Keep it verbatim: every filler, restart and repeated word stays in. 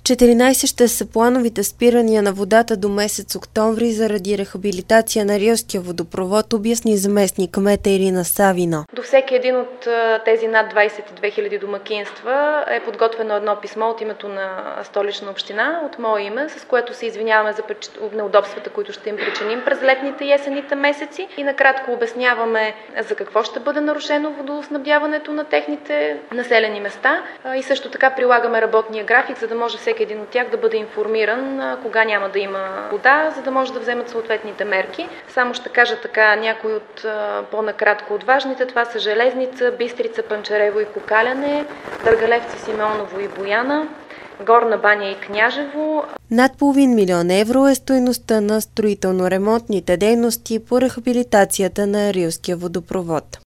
четиринайсет ще са плановите спирания на водата до месец октомври заради рехабилитация на Рилския водопровод, обясни заместник кмета Ирина Савина. До всеки един от тези над двайсет и две хиляди домакинства е подготвено едно писмо от името на Столична община, от мое име, с което се извиняваме за неудобствата, които ще им причиним през летните и есенните месеци, и накратко обясняваме за какво ще бъде нарушено водоснабдяването на техните населени места, и също така прилагаме работния график, за да може всеки един от тях да бъде информиран кога няма да има вода, за да може да вземат съответните мерки. Само ще кажа така някои от по-накратко от важните. Това са Железница, Бистрица, Панчарево и Кокаляне, Дъргалевци, Симеоново и Бояна, Горна баня и Княжево. Над половин милион евро е стойността на строително-ремонтните дейности по рехабилитацията на Рилския водопровод.